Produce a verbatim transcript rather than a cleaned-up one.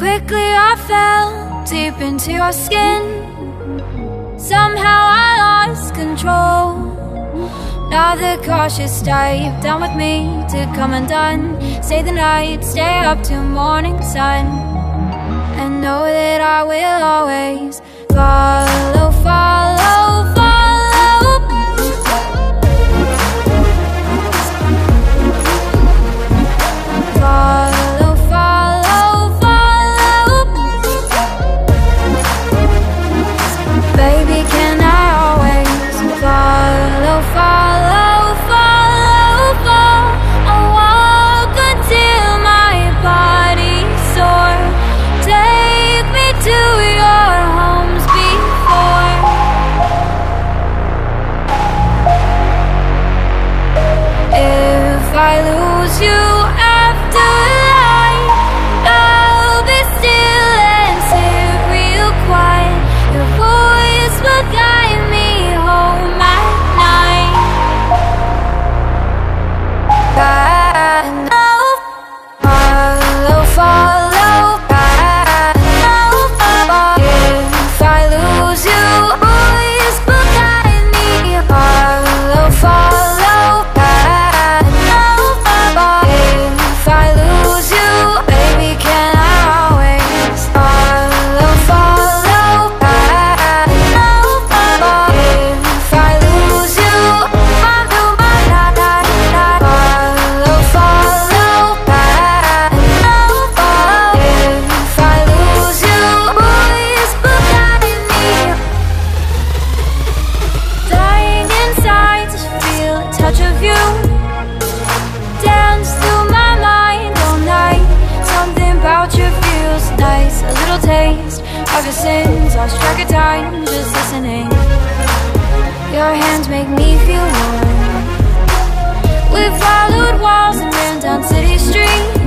Quickly I fell deep into your skin. Somehow I lost control. Now the cautious type down with me to come undone. Stay the night, stay up till morning sun, and know that I will always follow, follow, follow. Follow, follow, follow. Baby, can I always follow, follow, follow, follow? I walk until my body's sore. Take me to your homes before. If I lose you after light, I'll be still and sit real quiet. Your voice will guide me home at night. I know, follow, follow, I know. If I lose you, voice will guide me. Follow, follow, I know. If I lose you, baby, can I always follow, follow, I know. If I lose you, I'll do my la la la. Follow, follow, I know. If I lose you, voice will guide me. Dying inside to feel a touch of you. Dance through my mind all night. Something about you feels nice. A little taste of your sins. Lost track of time just listening. Your hands make me feel warm. We followed walls and ran down city streets.